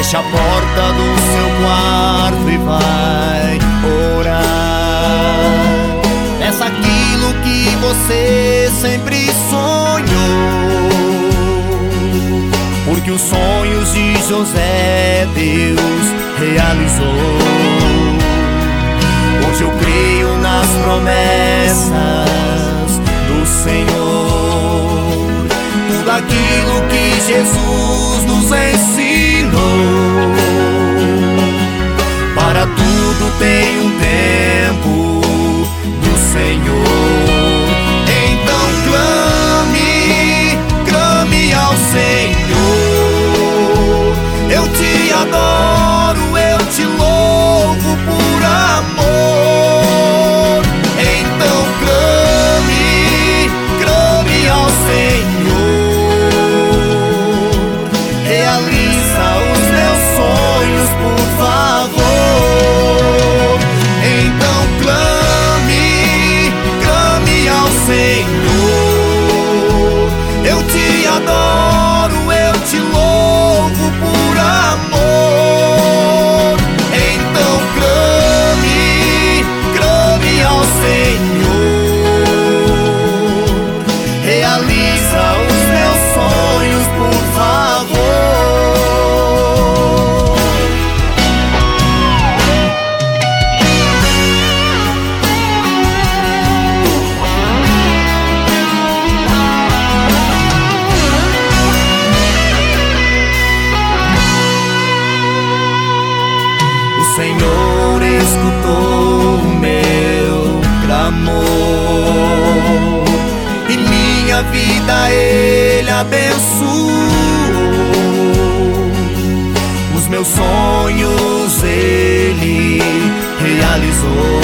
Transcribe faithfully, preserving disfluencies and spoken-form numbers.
feche a porta do seu quarto e vai orar. Peça aquilo que você sempre sonhou, porque os sonhos de José Deus realizou. Hoje eu creio nas promessas do Senhor. Tudo aquilo que Jesus nos ensinou, para tudo tem um tempo do Senhor. Então clame, clame ao Senhor. Eu te adoro, eu te louvo por amor. Então clame, clame ao Senhor. Realiza os meus sonhos, por favor. Então clame, clame ao Senhor. Eu te adoro, eu te louvo por amor. Então clame, clame ao Senhor. Realiza os meus sonhos, por favor. O Senhor escutou o meu clamor, e minha vida Ele abençoou. Os meus sonhos Ele realizou.